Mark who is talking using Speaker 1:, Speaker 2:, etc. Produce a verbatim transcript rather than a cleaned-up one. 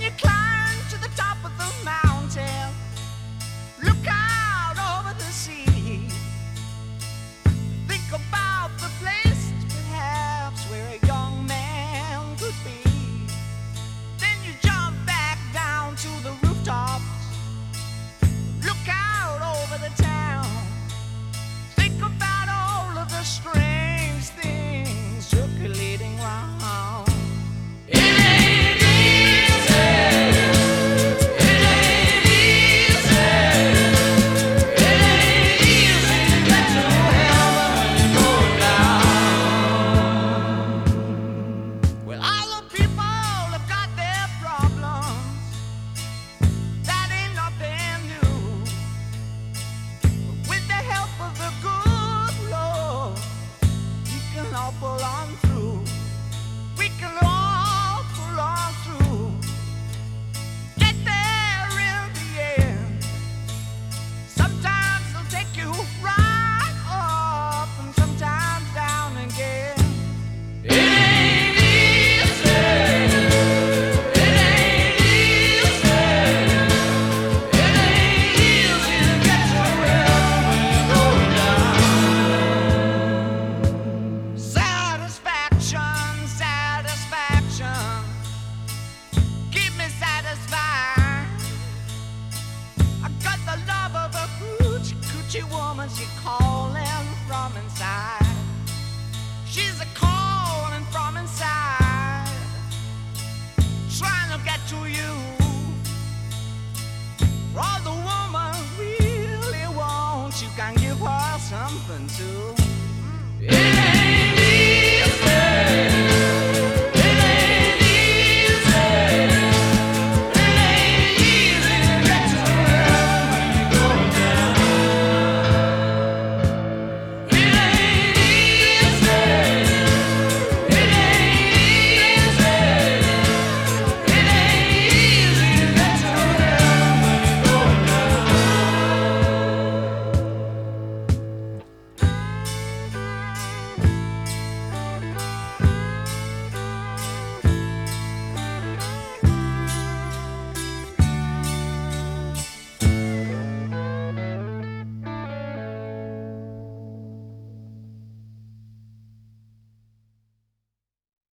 Speaker 1: you climb to the top of the mountain, look out over the sea. Think about the place perhaps where a young man could be. Then you jump back down to the rooftops, look out over the town. Think about all of the strange things circulating round. It ain't easy. It ain't easy. It ain't easy to get to heaven and go down. Well, all the people have got their problems. That ain't nothing new. But with the help of the good Lord, we can all pull on through. We can all pull on through. Get there in the end. Sometimes they'll take you right up and sometimes down again. It ain't easy. It ain't easy. It ain't easy to get to heaven and go down. Satisfaction, satisfaction, keep me satisfied. I got the love of a coochie coochie woman, she calling from inside. She's a calling from inside, trying to get to you. For all the woman really wants, you can give her something too.